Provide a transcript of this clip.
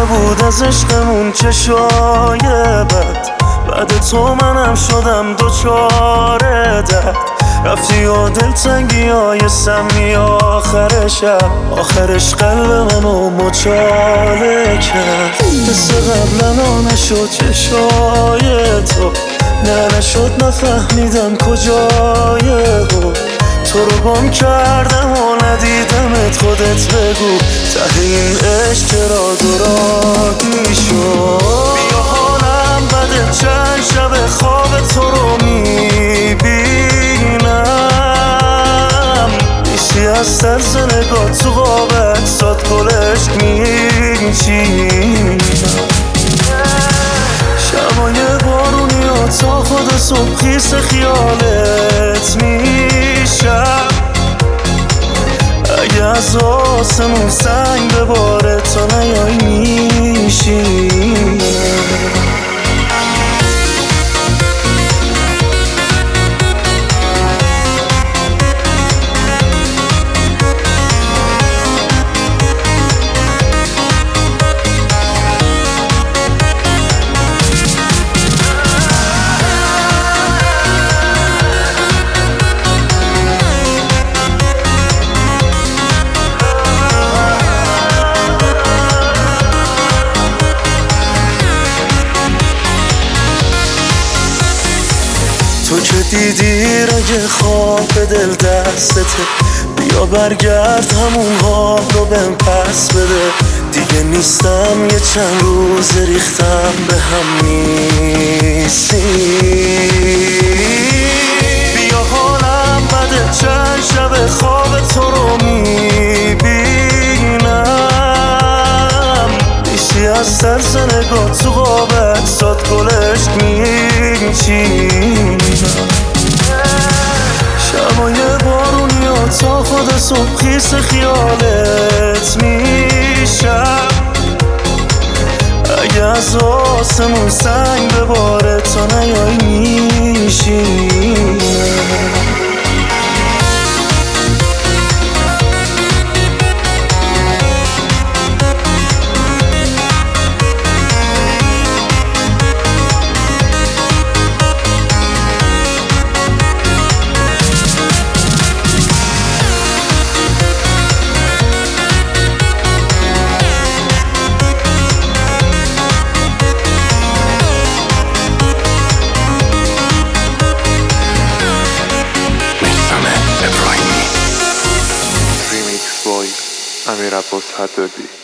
بود از عشقمون چشای بد، بعد تو منم شدم دوچاره درد. رفتی و دلتنگی های سمی آخر شب، آخرش قلب منو مچاله کرد. مثل قبلنا نشد چشای تو، نه نشد نفهمیدم کجای تو. تو رو گم کردم و ندیدمت، خودت بگو ته این عشق چرا دورادی شد. بیا حالم بده چند شب خواب تو رو میبینم، نیستی از طرز نگاه تو قاب عکسات گلشت میچینم. شبای بارونی ها تا خود صبح خیس خیالت میشم. اگه از آسمون سنگ بباره تا نیای میشینم. تو که دیدی رگ خواب به دل دستته، بیا برگرد همون ها رو بهم پس بده. دیگه نیستم یه چند روز ریختم به هم نیستی. بیا حالم بده چند شب خواب تو رو میبینم، نیستی از طرز نگاه تو قاب عکسات گلشت میچینم. شبای بارونی ها تا خود صبح خیس خیالت میشم. اگه از آسمون سنگ بباره تا نیای میشینم. امیر عباس حدادی.